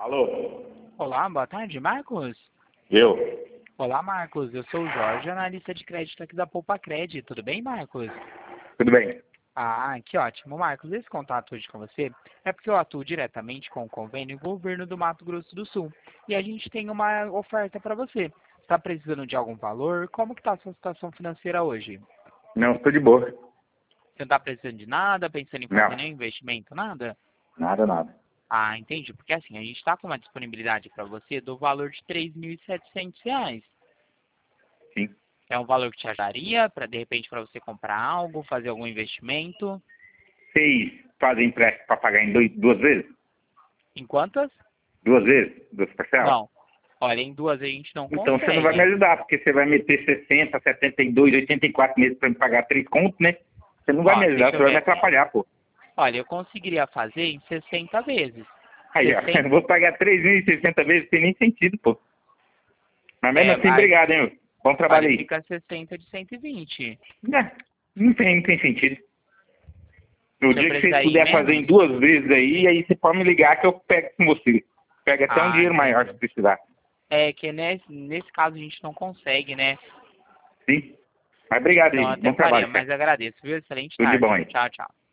Alô? Olá, boa tarde, Marcos. Eu? Olá, Marcos. Eu sou o Jorge, analista de crédito aqui da Poupa Cred. Tudo bem, Marcos? Tudo bem? Ah, que ótimo, Marcos. Esse contato hoje com você é porque eu atuo diretamente com o convênio Governo do Mato Grosso do Sul. E a gente tem uma oferta para você. Está precisando de algum valor? Como que está a sua situação financeira hoje? Não, estou de boa. Você não está precisando de nada, pensando em Não, fazer nenhum investimento, nada? nada. Ah, entendi. Porque assim, a gente está com uma disponibilidade para você do valor de R$ 3.700. Sim. É um valor que te ajudaria, para de repente, para você comprar algo, fazer algum investimento? Vocês fazem empréstimo para pagar em duas vezes? Em quantas? Duas vezes? Duas parcelas? Não. Olha, em duas a gente não Então você não vai me consegue. ajudar, porque você vai meter 60, 72, 84 meses para me pagar 3 contos, né? Você não vai Ó, me ajudar, deixa você eu vai me ver. atrapalhar, pô. Olha, eu conseguiria fazer em 60 vezes. Aí, ó, eu 60, vou pagar 3.060 vezes, não tem nem sentido, pô. Mas mesmo assim, aí, obrigado, hein? Bom trabalho olha, aí. fica 60 de 120. Não tem sentido. No Se eu dia que precisar vocês ir em puderem fazer em menos, duas vezes aí você pode me ligar que eu pego com você. Pega até um dinheiro maior se entendi. precisar. É que nesse caso a gente não consegue, né? Sim? Mas obrigado Então eu aí. até Bom faria, trabalho, cara. mas agradeço, viu? Excelente Tudo de bom tarde. aí. Tchau, tchau.